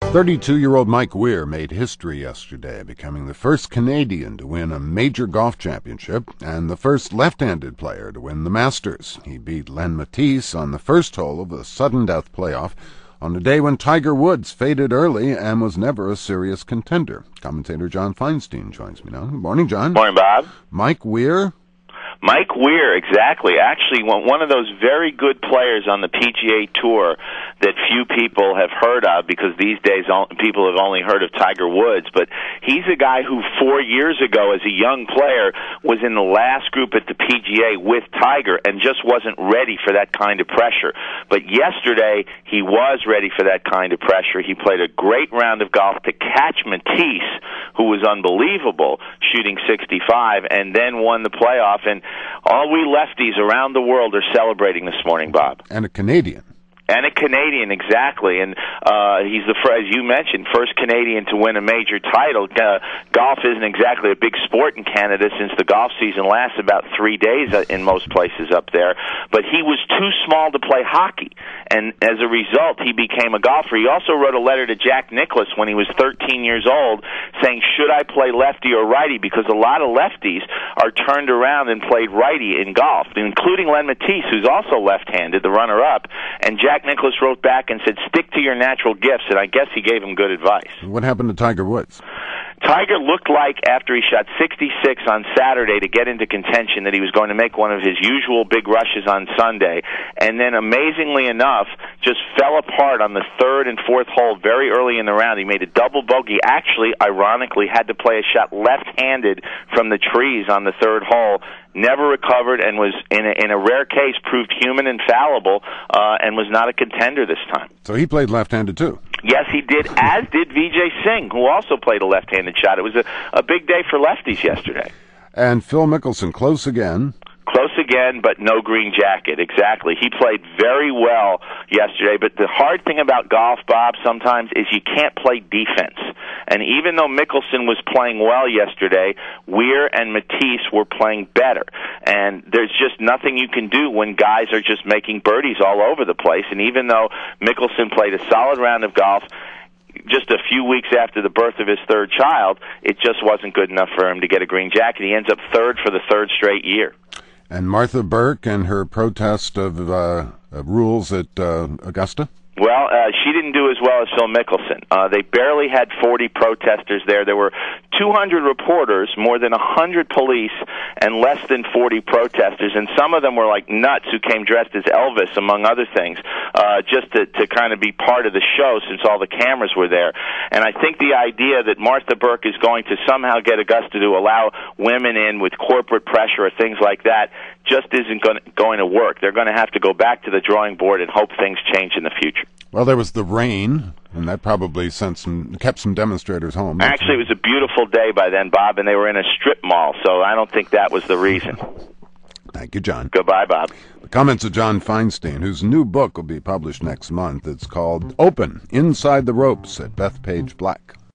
32-year-old Mike Weir made history yesterday, becoming the first Canadian to win a major golf championship and the first left-handed player to win the Masters. He beat Len Matisse on the first hole of the sudden death playoff on a day when Tiger Woods faded early and was never a serious contender. Commentator John Feinstein joins me now. Good morning, John. Morning, Bob. Mike Weir? Mike Weir, exactly. Actually, one of those very good players on the PGA Tour that few people have heard of, because these days people have only heard of Tiger Woods. But he's a guy who 4 years ago, as a young player, was in the last group at the PGA with Tiger and just wasn't ready for that kind of pressure. But yesterday, he was ready for that kind of pressure. He played a great round of golf to catch Matisse, who was unbelievable, shooting 65, and then won the playoff. And all we lefties around the world are celebrating this morning, Bob. And a Canadian. And a Canadian, exactly. And he's as you mentioned, first Canadian to win a major title. Golf isn't exactly a big sport in Canada, since the golf season lasts about 3 days in most places up there. But he was too small to play hockey, and as a result, he became a golfer. He also wrote a letter to Jack Nicklaus when he was 13 years old, saying, should I play lefty or righty? Because a lot of lefties are turned around and played righty in golf, including Len Matisse, who's also left-handed, the runner-up. And Jack Nicklaus wrote back and said, stick to your natural gifts, and I guess he gave him good advice. What happened to Tiger Woods? Tiger looked like, after he shot 66 on Saturday to get into contention, that he was going to make one of his usual big rushes on Sunday, and then, amazingly enough, just fell apart on the third and fourth hole very early in the round. He made a double bogey. Actually, ironically, had to play a shot left-handed from the trees on the third hole. Never recovered, and was, in a rare case, proved human and fallible, and was not a contender this time. So he played left-handed too? Yes, he did, as did Vijay Singh, who also played a left-handed shot. It was a big day for lefties yesterday. And Phil Mickelson, close again. Close again, but no green jacket. Exactly. He played very well yesterday, but the hard thing about golf, Bob, sometimes is you can't play defense. And even though Mickelson was playing well yesterday, Weir and Matisse were playing better. And there's just nothing you can do when guys are just making birdies all over the place. And even though Mickelson played a solid round of golf, just a few weeks after the birth of his third child, it just wasn't good enough for him to get a green jacket. He ends up third for the third straight year. And Martha Burke and her protest of rules at Augusta? Well, she didn't do as well as Phil Mickelson. They barely had 40 protesters there. There were 200 reporters, more than 100 police, and less than 40 protesters. And some of them were like nuts who came dressed as Elvis, among other things, just to kind of be part of the show, since all the cameras were there. And I think the idea that Martha Burke is going to somehow get Augusta to allow women in with corporate pressure or things like that just isn't going to work. They're going to have to go back to the drawing board and hope things change in the future. Well, there was the rain, and that probably kept some demonstrators home. Actually, it was a beautiful day by then, Bob, and they were in a strip mall, so I don't think that was the reason. Thank you, John. Goodbye, Bob. The comments of John Feinstein, whose new book will be published next month. It's called Open, Inside the Ropes at Bethpage Black.